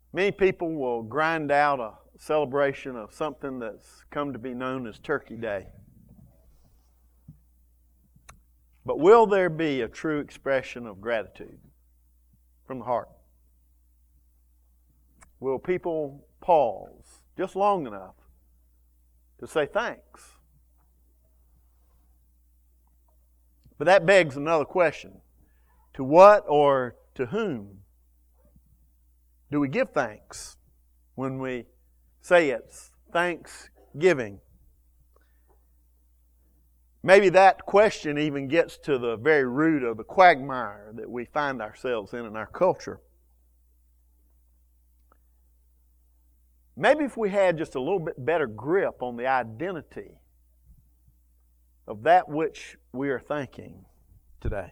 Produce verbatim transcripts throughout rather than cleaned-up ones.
Many people will grind out a celebration of something that's come to be known as Turkey Day. But will there be a true expression of gratitude from the heart? Will people pause just long enough to say thanks? But that begs another question. To what or to whom do we give thanks when we say it's Thanksgiving? Maybe that question even gets to the very root of the quagmire that we find ourselves in in our culture. Maybe if we had just a little bit better grip on the identity of that which we are thanking today.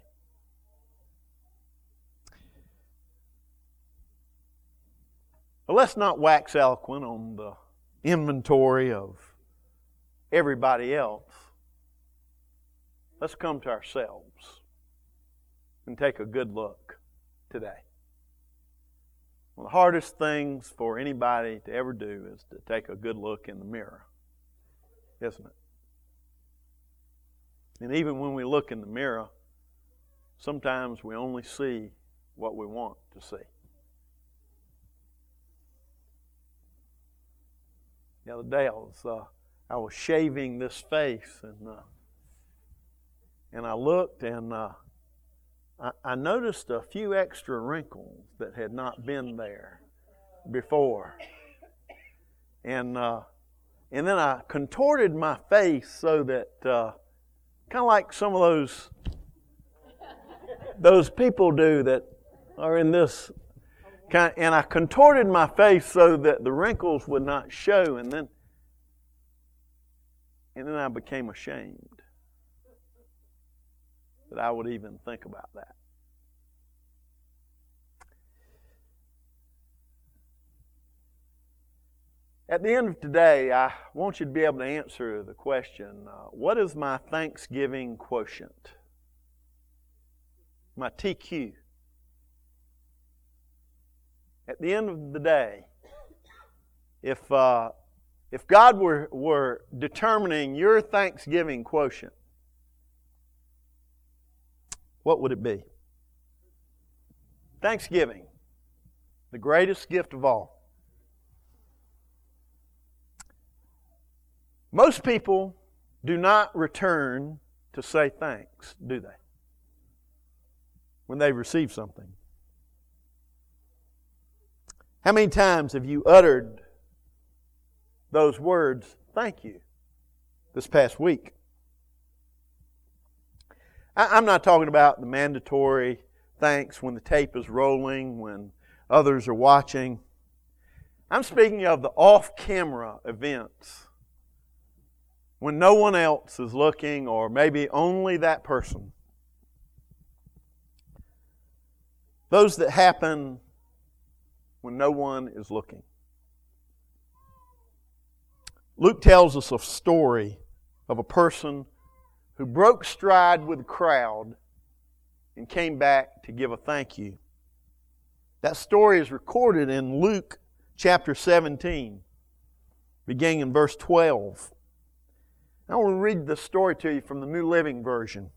But let's not wax eloquent on the inventory of everybody else. Let's come to ourselves and take a good look today. One of the hardest things for anybody to ever do is to take a good look in the mirror, isn't it? And even when we look in the mirror, sometimes we only see what we want to see. The other day I was uh, I was shaving this face, and uh, and I looked, and uh, I, I noticed a few extra wrinkles that had not been there before, and uh, and then I contorted my face so that uh, kind of like some of those those people do that are in this. Kind of, and I contorted my face so that the wrinkles would not show, and then and then I became ashamed that I would even think about that. At the end of today, I want you to be able to answer the question, uh, what is my Thanksgiving quotient? My T Q. At the end of the day, if uh, if God were, were determining your Thanksgiving quotient, what would it be? Thanksgiving, the greatest gift of all. Most people do not return to say thanks, do they? When they receive something. How many times have you uttered those words, thank you, this past week? I'm not talking about the mandatory thanks when the tape is rolling, when others are watching. I'm speaking of the off-camera events, when no one else is looking, or maybe only that person. Those that happen when no one is looking. Luke tells us a story of a person who broke stride with the crowd and came back to give a thank you. That story is recorded in Luke chapter seventeen, beginning in verse twelve. I want to read the story to you from the New Living Version.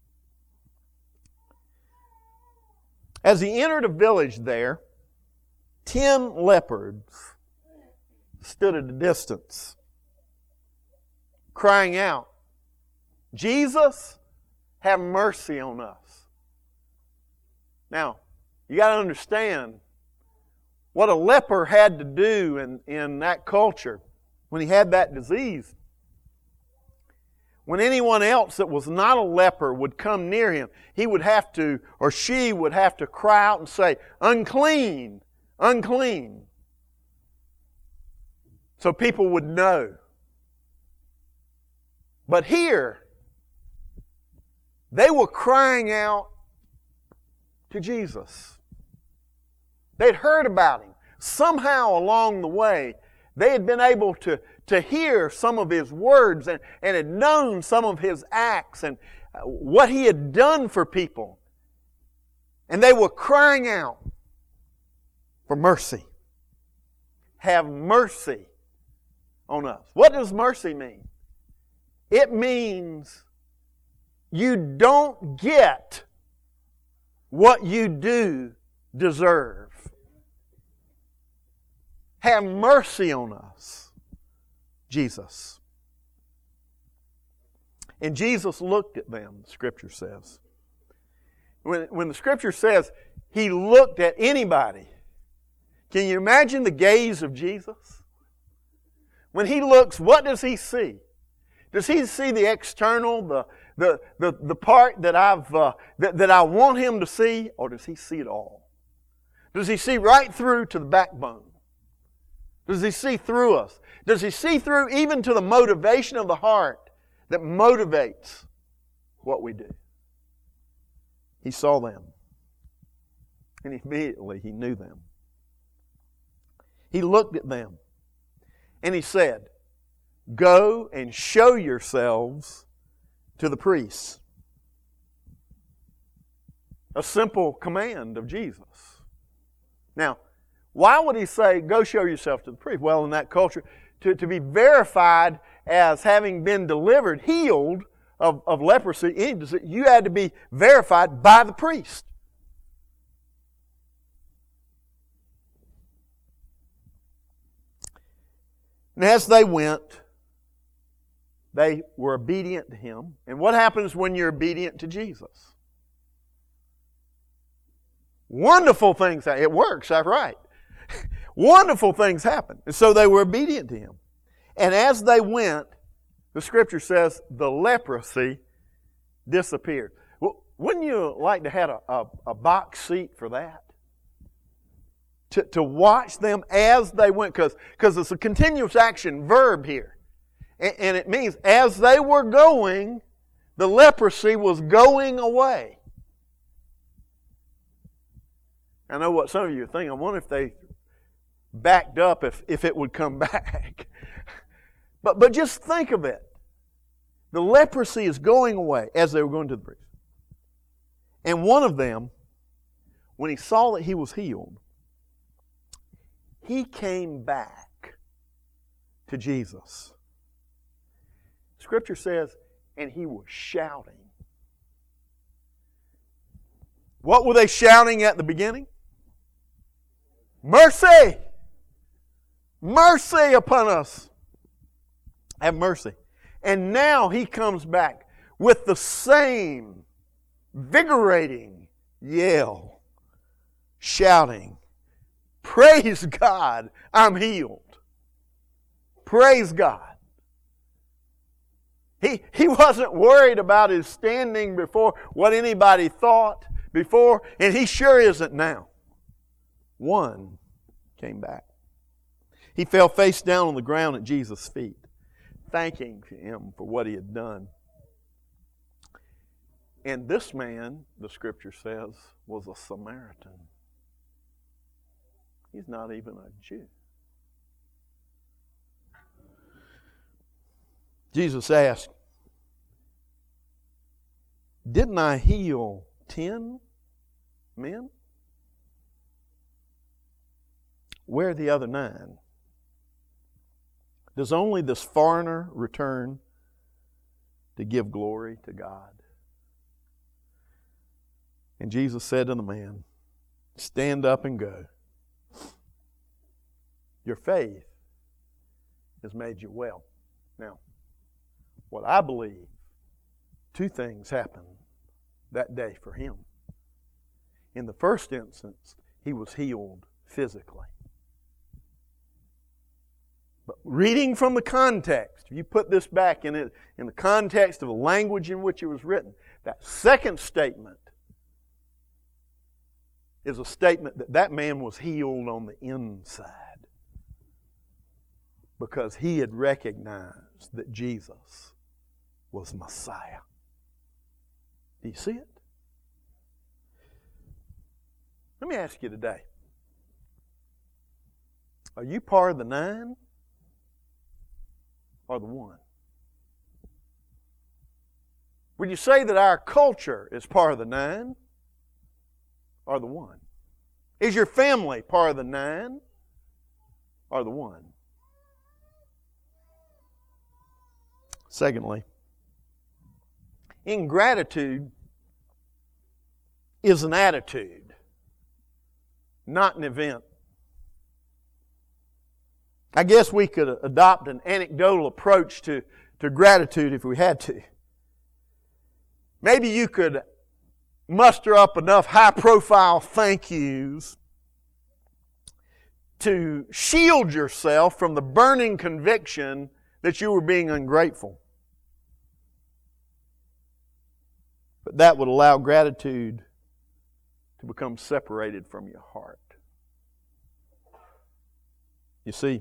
As he entered a village there, ten leopards stood at a distance, crying out, Jesus, have mercy on us. Now, you got to understand what a leper had to do in, in that culture when he had that disease. When anyone else that was not a leper would come near him, he would have to, or she would have to cry out and say, unclean, unclean. So people would know. But here, they were crying out to Jesus. They'd heard about Him. Somehow along the way, they had been able to, to hear some of His words and, and had known some of His acts and what He had done for people. And they were crying out for mercy. have mercy on us. What does mercy mean? It means you don't get what you do deserve. Have mercy on us, Jesus. And Jesus looked at them, the Scripture says. When, when the Scripture says He looked at anybody, can you imagine the gaze of Jesus? When He looks, what does He see? Does He see the external, the the the, the part that I've uh, that, that I want Him to see, or does He see it all? Does He see right through to the backbone? Does He see through us? Does He see through even to the motivation of the heart that motivates what we do? He saw them. And immediately He knew them. He looked at them. And He said, "Go and show yourselves to the priests." A simple command of Jesus. Now, why would He say, "Go show yourself to the priest"? Well, in that culture, to, to be verified as having been delivered, healed of, of leprosy, you had to be verified by the priest. And as they went, they were obedient to Him. And what happens when you're obedient to Jesus? Wonderful things happen. It works, that's right. Wonderful things happen. And so they were obedient to Him. And as they went, the Scripture says the leprosy disappeared. Well, wouldn't you like to have a, a, a box seat for that? To, to watch them as they went, because it's a continuous action verb here. And, and it means as they were going, the leprosy was going away. I know what some of you are thinking. I wonder if they backed up, if, if it would come back. But, but just think of it. The leprosy is going away as they were going to the priest. And one of them, when he saw that he was healed, he came back to Jesus. Scripture says, and he was shouting. What were they shouting at the beginning? Mercy! Mercy upon us! Have mercy. And now he comes back with the same vigorating yell, shouting, "Praise God, I'm healed." Praise God. He, he wasn't worried about his standing before what anybody thought before, and he sure isn't now. One came back. He fell face down on the ground at Jesus' feet, thanking Him for what He had done. And this man, the Scripture says, was a Samaritan. He's not even a Jew. Jesus asked, "Didn't I heal ten men? Where are the other nine? Does only this foreigner return to give glory to God?" And Jesus said to the man, "Stand up and go. Your faith has made you well." Now, what I believe, two things happened that day for him. In the first instance, he was healed physically. But reading from the context, if you put this back in it, in the context of the language in which it was written, that second statement is a statement that that man was healed on the inside because he had recognized that Jesus was Messiah. Do you see it? Let me ask you today, are you part of the nine or the one? Would you say that our culture is part of the nine or the one? Is your family part of the nine are the one. Secondly, ingratitude is an attitude, not an event. I guess we could adopt an anecdotal approach to, to gratitude if we had to. Maybe you could muster up enough high-profile thank yous to shield yourself from the burning conviction that you were being ungrateful. But that would allow gratitude to become separated from your heart. You see,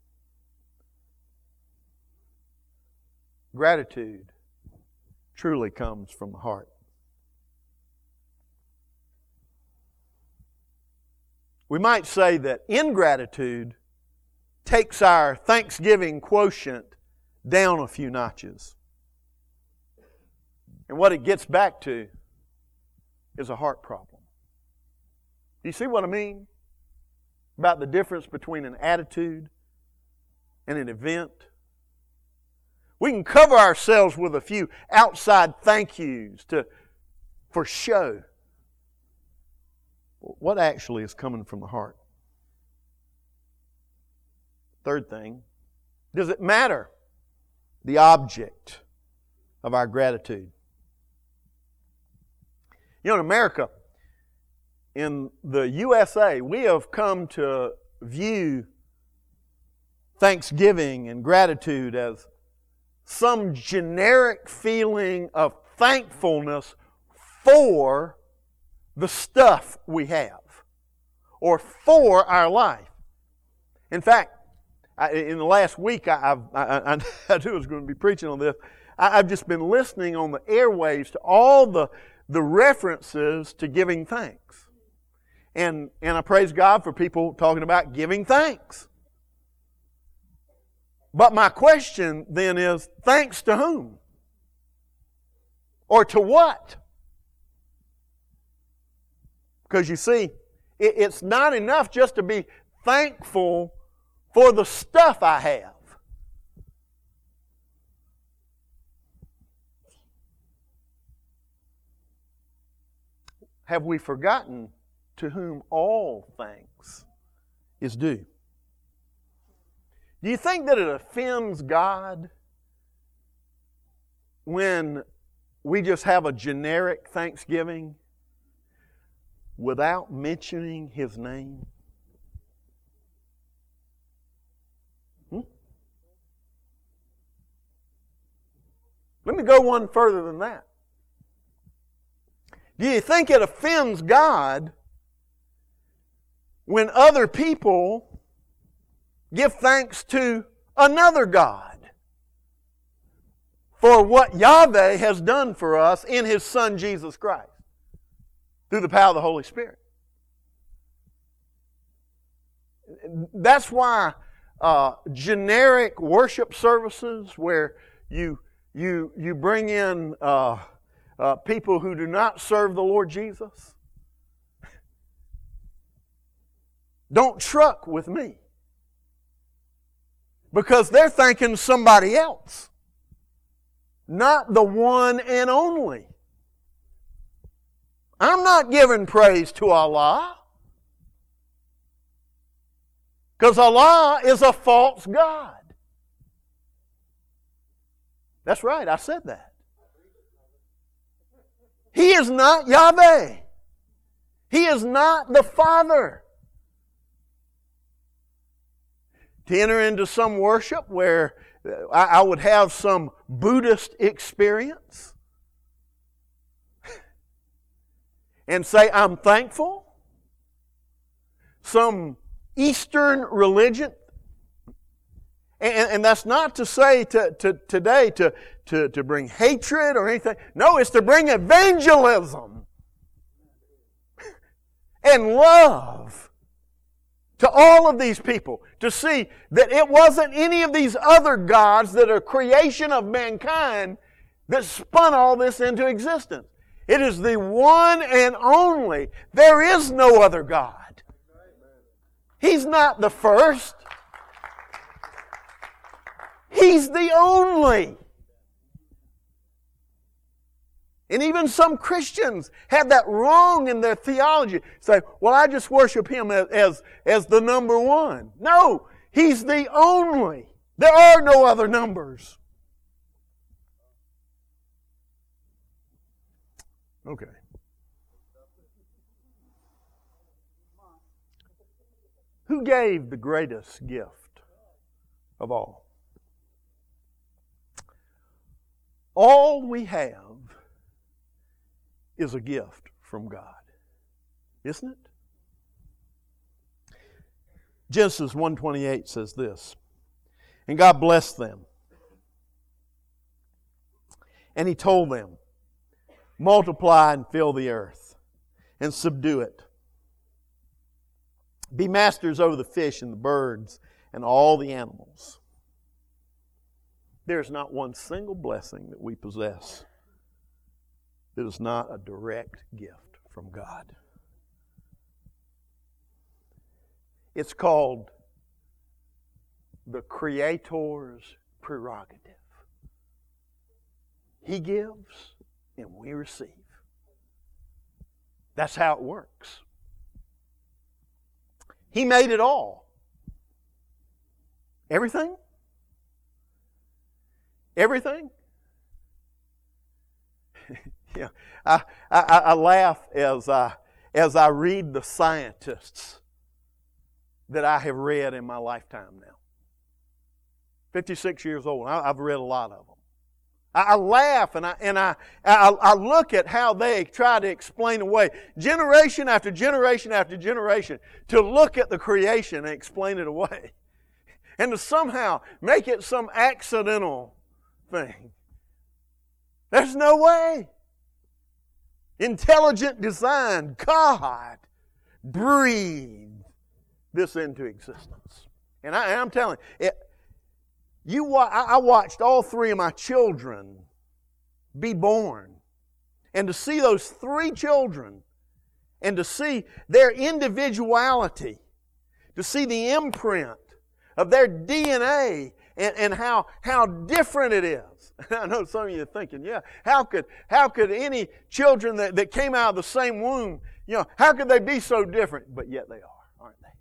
gratitude truly comes from the heart. We might say that ingratitude takes our thanksgiving quotient down a few notches. And what it gets back to is a heart problem. Do you see what I mean about the difference between an attitude and an event? We can cover ourselves with a few outside thank yous to, for show. What actually is coming from the heart? Third thing, does it matter the object of our gratitude? You know, in America, in the U S A, we have come to view thanksgiving and gratitude as some generic feeling of thankfulness for the stuff we have or for our life. In fact, I, in the last week, I, I've, I, I, I knew I was going to be preaching on this. I, I've just been listening on the airwaves to all the, the references to giving thanks. And, and I praise God for people talking about giving thanks. But my question then is, thanks to whom? Or to what? Because you see, it, it's not enough just to be thankful for the stuff I have. Have we forgotten to whom all thanks is due? Do you think that it offends God when we just have a generic thanksgiving without mentioning His name? Hmm? Let me go one further than that. Do you think it offends God when other people give thanks to another God for what Yahweh has done for us in His Son Jesus Christ through the power of the Holy Spirit? That's why uh, generic worship services where you you you bring in uh, uh, people who do not serve the Lord Jesus don't truck with me. Because they're thanking somebody else, not the one and only. I'm not giving praise to Allah, because Allah is a false God. That's right, I said that. He is not Yahweh. He is not the Father. To enter into some worship where I would have some Buddhist experience and say, I'm thankful. Some Eastern religion. And, and that's not to say to, to, today to, to, to bring hatred or anything. No, it's to bring evangelism and love to all of these people, to see that it wasn't any of these other gods that are creation of mankind that spun all this into existence. It is the one and only. There is no other God. He's not the first. He's the only. And even some Christians have that wrong in their theology. Say, well, I just worship Him as, as, as the number one. No, He's the only. There are no other numbers. Okay. Who gave the greatest gift of all? All we have is a gift from God, isn't it? Genesis one twenty-eight says this, and God blessed them. And He told them, multiply and fill the earth and subdue it. Be masters over the fish and the birds and all the animals. There's not one single blessing that we possess that is not a direct gift from God. It's called the Creator's prerogative. He gives and we receive. That's how it works. He made it all. Everything? Everything? Yeah, I, I, I laugh as I, as I read the scientists that I have read in my lifetime now. fifty-six years old. I, I've read a lot of them. I, I laugh and I and I, I I look at how they try to explain away generation after generation after generation to look at the creation and explain it away, and to somehow make it some accidental thing. There's no way. Intelligent design, God breathed this into existence. And I, I'm telling you, it, you, I watched all three of my children be born. And to see those three children, and to see their individuality, to see the imprint of their D N A, and, and how, how different it is. I know some of you are thinking, yeah, how could how could any children that, that came out of the same womb, you know, how could they be so different? But yet they are, aren't they?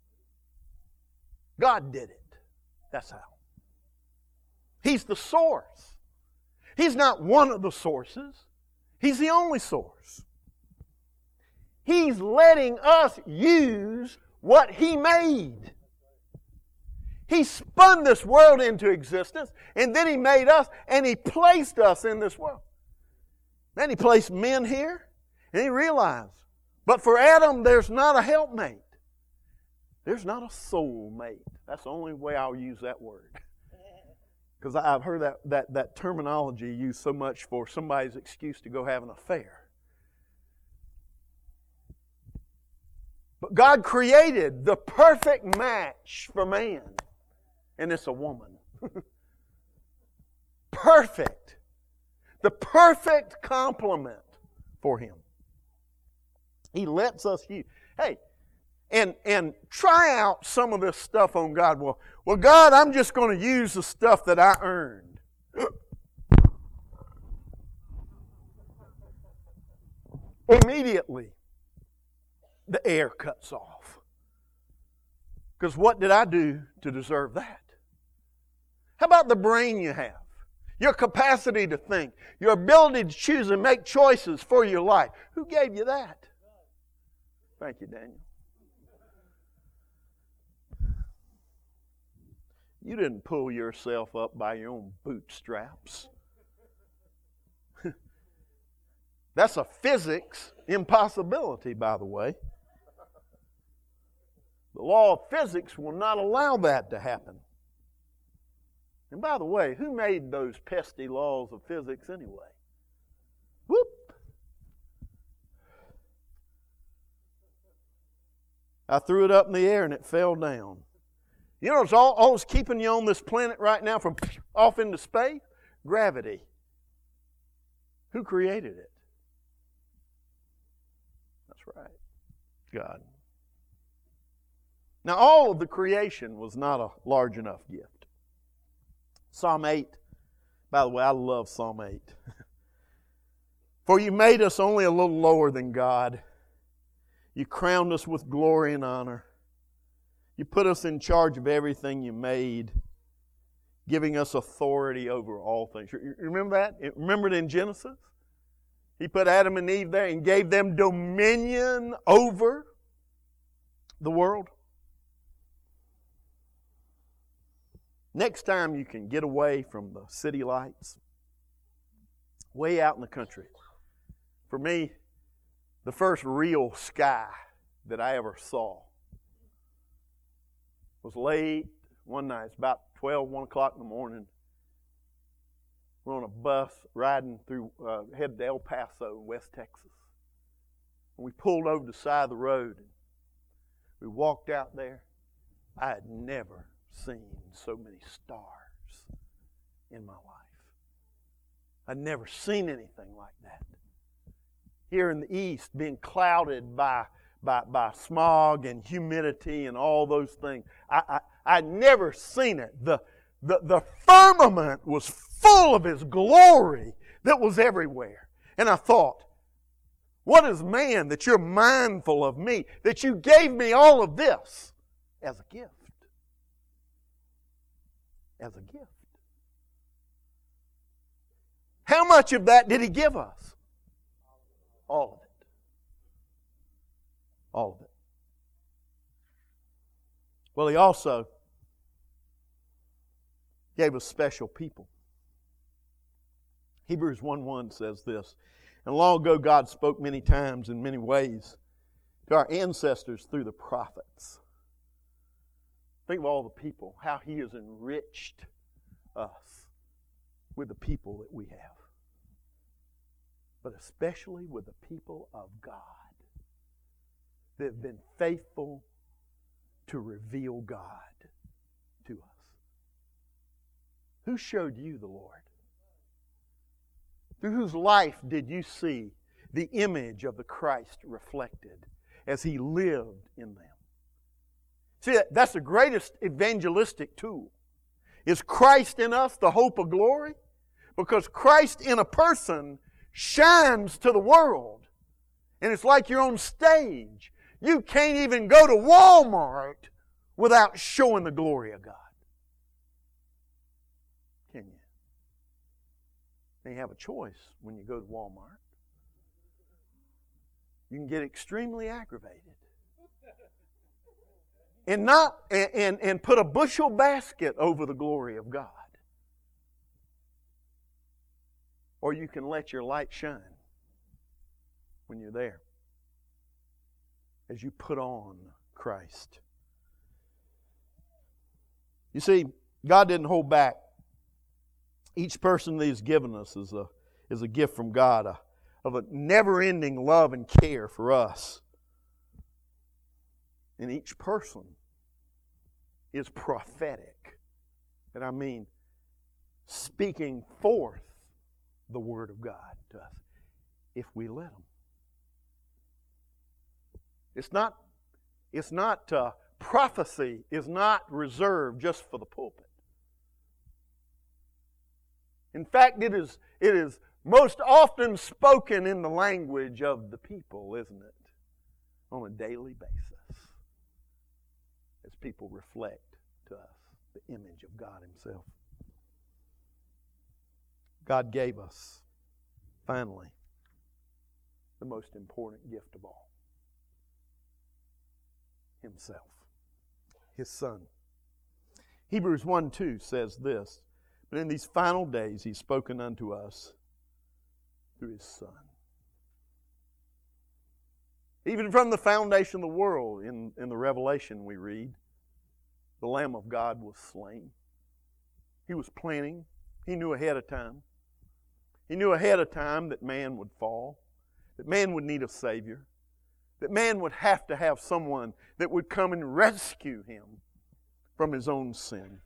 God did it. That's how. He's the source. He's not one of the sources. He's the only source. He's letting us use what He made. He spun this world into existence, and then He made us, and He placed us in this world. Then He placed men here, and He realized, but for Adam, there's not a helpmate. There's not a soulmate. That's the only way I'll use that word. Because I've heard that, that, that terminology used so much for somebody's excuse to go have an affair. But God created the perfect match for man. And it's a woman. Perfect. The perfect complement for him. He lets us use. Hey, and and try out some of this stuff on God. Well, well, God, I'm just going to use the stuff that I earned. Immediately, the air cuts off. Because what did I do to deserve that? How about the brain you have? Your capacity to think. Your ability to choose and make choices for your life. Who gave you that? Thank you, Daniel. You didn't pull yourself up by your own bootstraps. That's a physics impossibility, by the way. The law of physics will not allow that to happen. And by the way, who made those pesky laws of physics anyway? Whoop! I threw it up in the air and it fell down. You know what's all, always keeping you on this planet right now from off into space? Gravity. Who created it? That's right. God. Now, all of the creation was not a large enough gift. Psalm eight. By the way, I love Psalm eight. For you made us only a little lower than God. You crowned us with glory and honor. You put us in charge of everything you made, giving us authority over all things. You remember that? Remember it in Genesis? He put Adam and Eve there and gave them dominion over the world. Next time you can get away from the city lights, way out in the country. For me, the first real sky that I ever saw was late one night. It's about twelve, one o'clock in the morning. We're on a bus riding through, uh, headed to El Paso, West Texas. And we pulled over to the side of the road. And we walked out there. I had never seen so many stars in my life. I'd never seen anything like that. Here in the east, being clouded by by, by smog and humidity and all those things, I, I I'd never seen it. The the the firmament was full of His glory that was everywhere. And I thought, what is man that you're mindful of me, that you gave me all of this as a gift? As a gift. How much of that did He give us? All of it. All of it. Well, He also gave us special people. Hebrews one one says this, and long ago God spoke many times in many ways to our ancestors through the prophets. Think of all the people, how He has enriched us with the people that we have. But especially with the people of God that have been faithful to reveal God to us. Who showed you the Lord? Through whose life did you see the image of the Christ reflected as He lived in them? See, that's the greatest evangelistic tool. Is Christ in us the hope of glory? Because Christ in a person shines to the world. And it's like you're on stage. You can't even go to Walmart without showing the glory of God. Can you? And you have a choice when you go to Walmart. You can get extremely aggravated. And not and, and, and put a bushel basket over the glory of God. Or you can let your light shine when you're there. As you put on Christ. You see, God didn't hold back. Each person that He's given us is a, is a gift from God, a, of a never-ending love and care for us. And each person is prophetic. And I mean, speaking forth the Word of God to us, if we let them. It's not, it's not, uh, prophecy is not reserved just for the pulpit. In fact, it is, it is most often spoken in the language of the people, isn't it? On a daily basis. As people reflect to us the image of God Himself. God gave us, finally, the most important gift of all. Himself. His Son. Hebrews one two says this, but in these final days He's spoken unto us through His Son. Even from the foundation of the world, in, in the Revelation we read, the Lamb of God was slain. He was planning. He knew ahead of time. He knew ahead of time that man would fall, that man would need a Savior, that man would have to have someone that would come and rescue him from his own sin.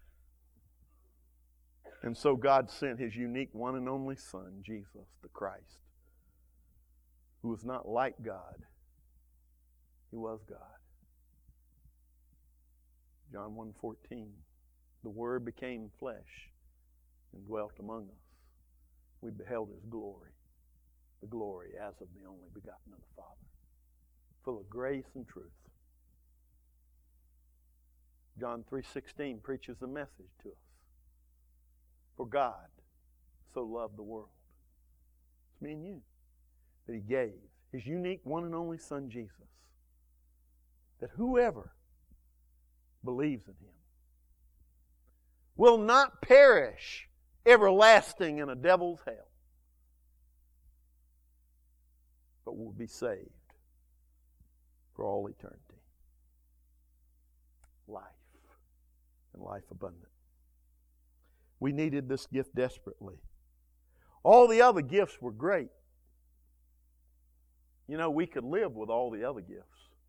And so God sent His unique one and only Son, Jesus the Christ, who was not like God. He was God. John one fourteen, the Word became flesh and dwelt among us. We beheld His glory, the glory as of the only begotten of the Father, full of grace and truth. John three sixteen preaches the message to us. For God so loved the world. It's me and you. That He gave His unique one and only Son Jesus. That whoever believes in Him will not perish everlasting in a devil's hell, but will be saved for all eternity. Life, and life abundant. We needed this gift desperately. All the other gifts were great. You know, we could live with all the other gifts,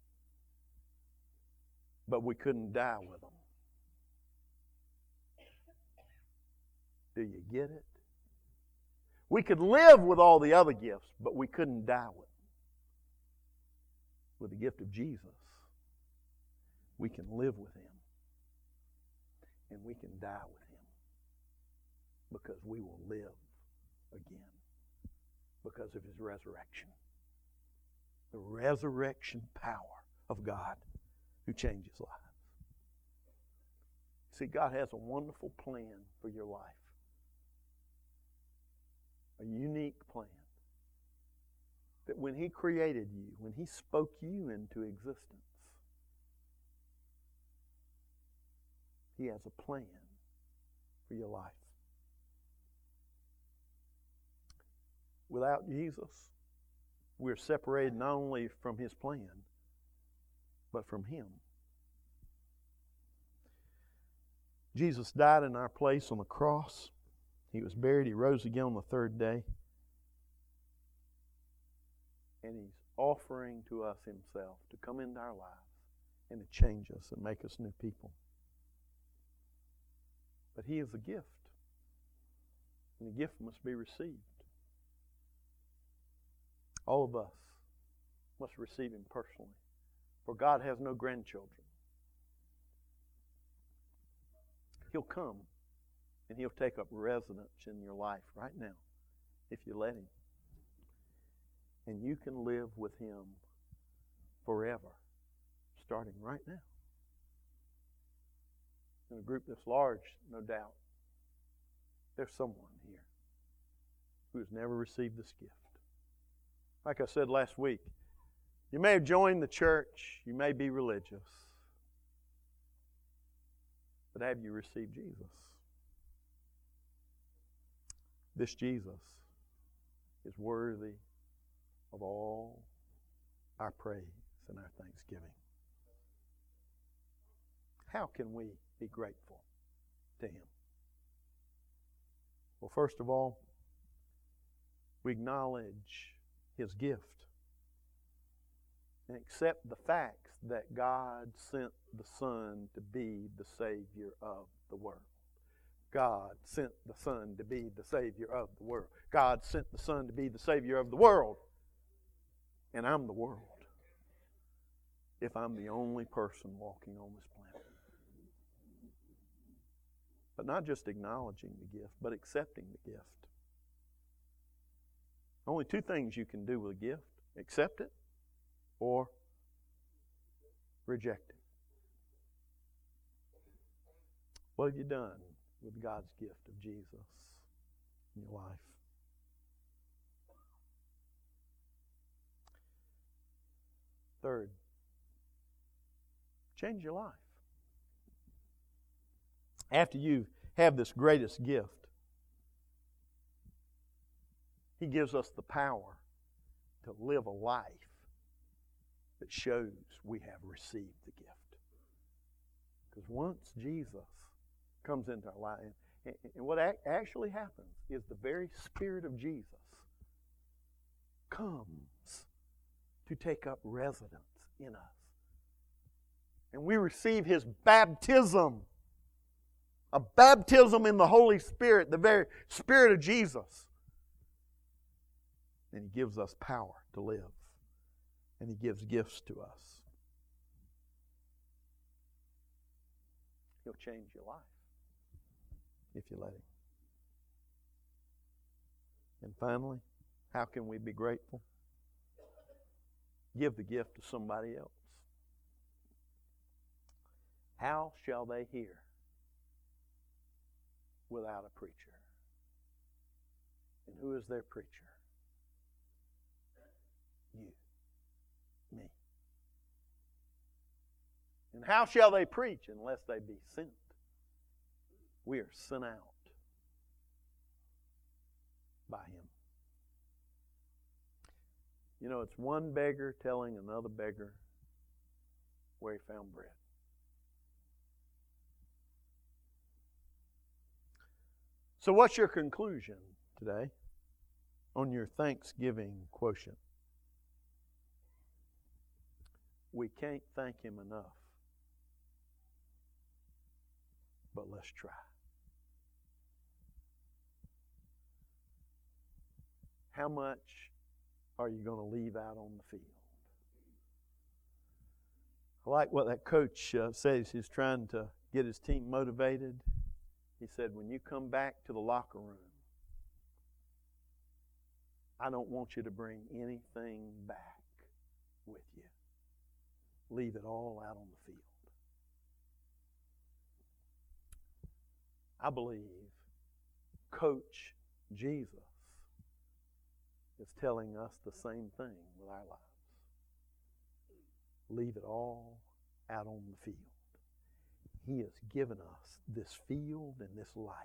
but we couldn't die with them. Do you get it? We could live with all the other gifts, but we couldn't die with them. With the gift of Jesus, we can live with Him, and we can die with Him, because we will live again because of His resurrection. The resurrection power of God who changes lives. See, God has a wonderful plan for your life. A unique plan. That when He created you, when He spoke you into existence, He has a plan for your life. Without Jesus, we're separated not only from His plan, but from Him. Jesus died in our place on the cross. He was buried. He rose again on the third day. And He's offering to us Himself to come into our lives and to change us and make us new people. But He is a gift. And the gift must be received. All of us must receive Him personally. For God has no grandchildren. He'll come and He'll take up residence in your life right now if you let Him. And you can live with Him forever, starting right now. In a group this large, no doubt, there's someone here who has never received this gift. Like I said last week, you may have joined the church, you may be religious, but have you received Jesus? This Jesus is worthy of all our praise and our thanksgiving. How can we be grateful to Him? Well, first of all, we acknowledge His gift and accept the facts that God sent the Son to be the Savior of the world. God sent the Son to be the Savior of the world. God sent the Son to be the Savior of the world. And I'm the world if I'm the only person walking on this planet. But not just acknowledging the gift, but accepting the gift. Only two things you can do with a gift. Accept it or reject it. What have you done with God's gift of Jesus in your life? Third, change your life. After you have this greatest gift, He gives us the power to live a life that shows we have received the gift. Because once Jesus comes into our life, and, and what actually happens is the very Spirit of Jesus comes to take up residence in us. And we receive His baptism, a baptism in the Holy Spirit, the very Spirit of Jesus. And He gives us power to live. And He gives gifts to us. He'll change your life if you let Him. And finally, how can we be grateful? Give the gift to somebody else. How shall they hear without a preacher? And who is their preacher? You. Me. And how shall they preach unless they be sent? We are sent out by Him. You know, it's one beggar telling another beggar where he found bread. So what's your conclusion today on your Thanksgiving quotient? We can't thank Him enough. But let's try. How much are you going to leave out on the field? I like what that coach uh, says. He's trying to get his team motivated. He said, when you come back to the locker room, I don't want you to bring anything back with you. Leave it all out on the field. I believe Coach Jesus is telling us the same thing with our lives. Leave it all out on the field. He has given us this field and this life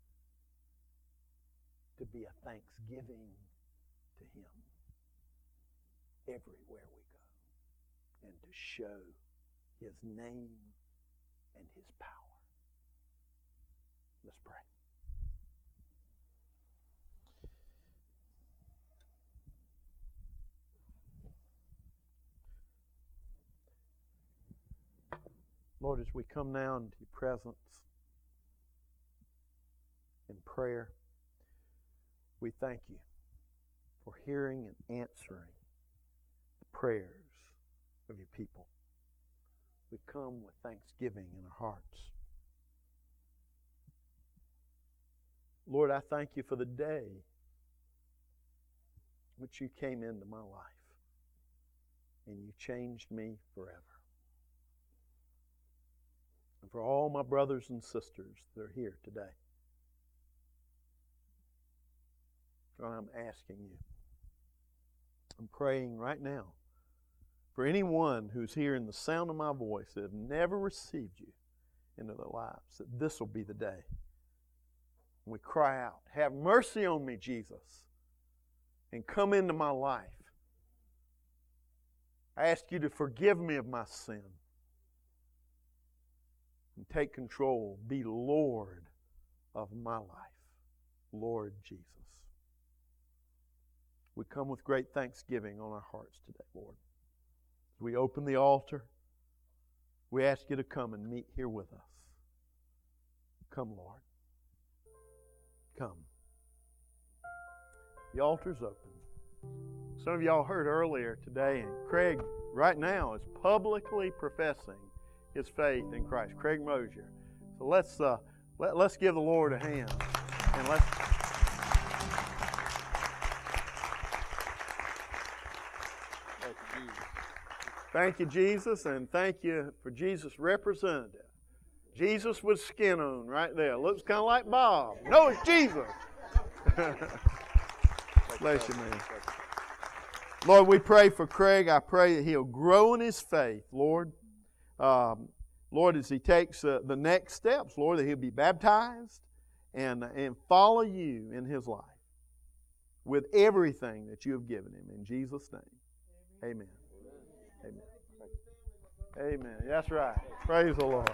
to be a thanksgiving to Him everywhere we go and to show His name and His power. Let's pray. Lord, as we come now into your presence in prayer, we thank you for hearing and answering the prayers of your people. We come with thanksgiving in our hearts. Lord, I thank you for the day which you came into my life and you changed me forever. And for all my brothers and sisters that are here today, God, I'm asking you, I'm praying right now for anyone who's hearing the sound of my voice that have never received you into their lives, that this will be the day. We cry out, have mercy on me, Jesus, and come into my life. I ask you to forgive me of my sin and take control. Be Lord of my life, Lord Jesus. We come with great thanksgiving on our hearts today, Lord. As we open the altar, we ask you to come and meet here with us. Come, Lord. Come. The altar's open. Some of y'all heard earlier today, and Craig right now is publicly professing his faith in Christ. Craig Mosier. So let's uh, let, let's give the Lord a hand, and let's. Thank you, Jesus. Thank you, Jesus, and thank you for Jesus' representative. Jesus with skin on right there. Looks kind of like Bob. No, it's Jesus. Bless you, man. Lord, we pray for Craig. I pray that he'll grow in his faith, Lord. Um, Lord, as he takes uh, the next steps, Lord, that he'll be baptized and, and follow you in his life with everything that you have given him. In Jesus' name, amen. Amen. Amen. Amen. That's right. Praise the Lord.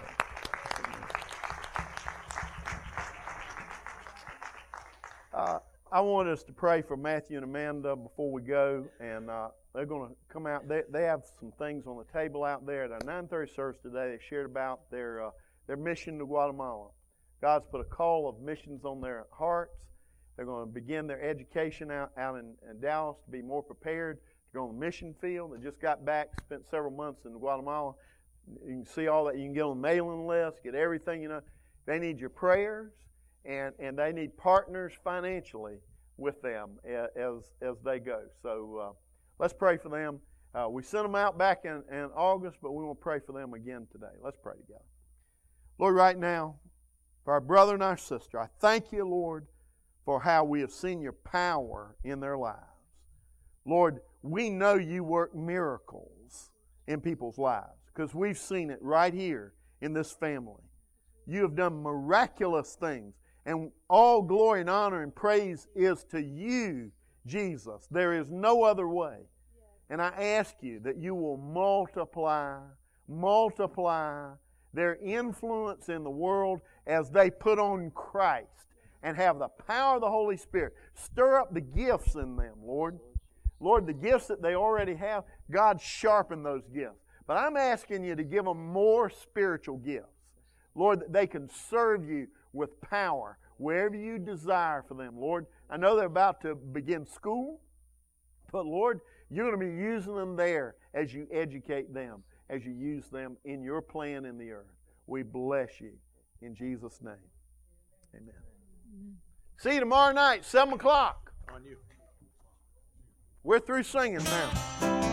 Uh, I want us to pray for Matthew and Amanda before we go, and uh, they're going to come out. They, they have some things on the table out there at our nine thirty service today. They shared about their uh, their mission to Guatemala. God's put a call of missions on their hearts. They're going to begin their education out, out in, in Dallas to be more prepared to go on the mission field. They just got back, spent several months in Guatemala. You can see all that. You can get on the mailing list, get everything, you know. They need your prayers. And, and they need partners financially with them as, as they go. So uh, let's pray for them. Uh, we sent them out back in, in August, but we want to pray for them again today. Let's pray together. Lord, right now, for our brother and our sister, I thank you, Lord, for how we have seen your power in their lives. Lord, we know you work miracles in people's lives because we've seen it right here in this family. You have done miraculous things, and all glory and honor and praise is to you, Jesus. There is no other way. And I ask you that you will multiply, multiply their influence in the world as they put on Christ and have the power of the Holy Spirit. Stir up the gifts in them, Lord. Lord, the gifts that they already have, God, sharpen those gifts. But I'm asking you to give them more spiritual gifts. Lord, that they can serve you with power wherever you desire for them, Lord. I know they're about to begin school, but Lord, you're going to be using them there as you educate them, as you use them in your plan in the earth. We bless you in Jesus' name. Amen. Amen. See you tomorrow night, seven o'clock. On you. We're through singing now.